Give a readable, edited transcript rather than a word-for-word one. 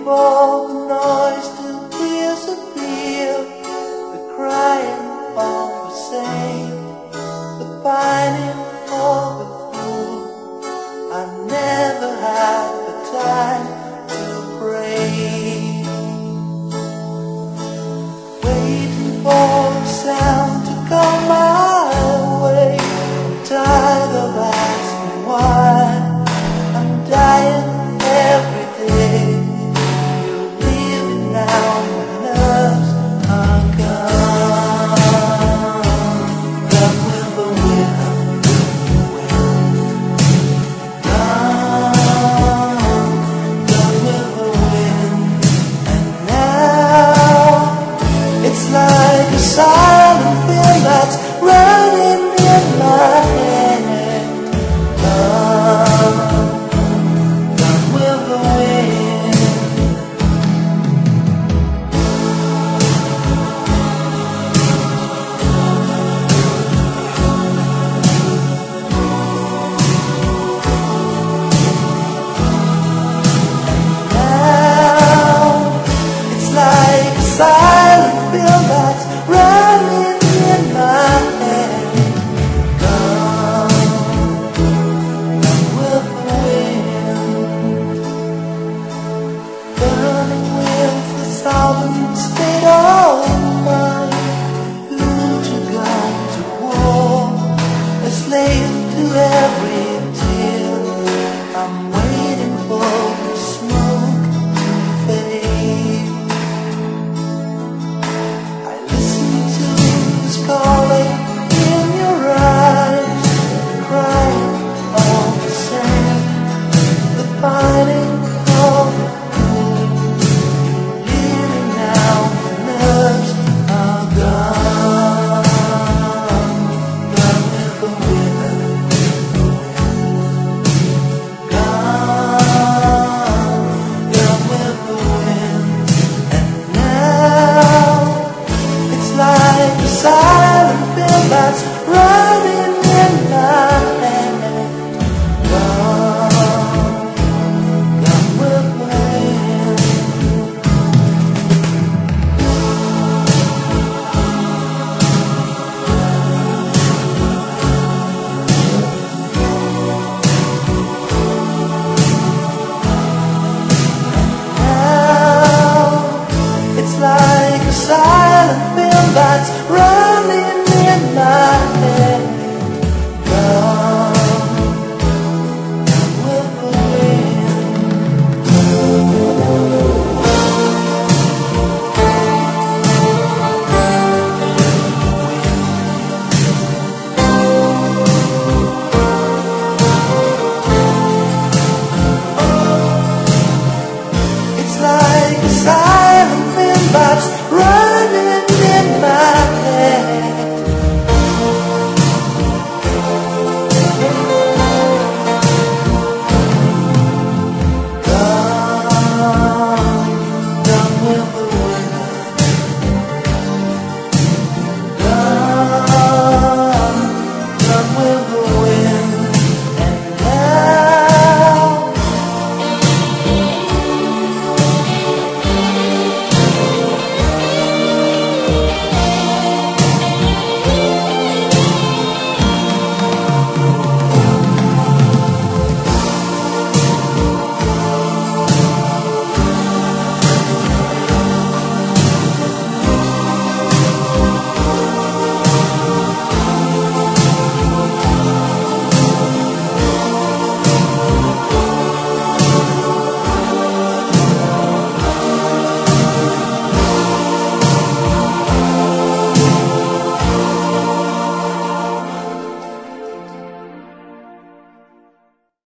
for the noise to disappear, the crying for the same, the pining for the fool. I never had the time to pray, waiting for the sound to come my way. I'm tired of asking why. I'm dying every day. You're leaving now, my nerves are gone. Gone with the wind, gone with the wind. And now it's like a silent film that's running in my head. Silent film that's running in my head. Gone with the wind, burning with the solid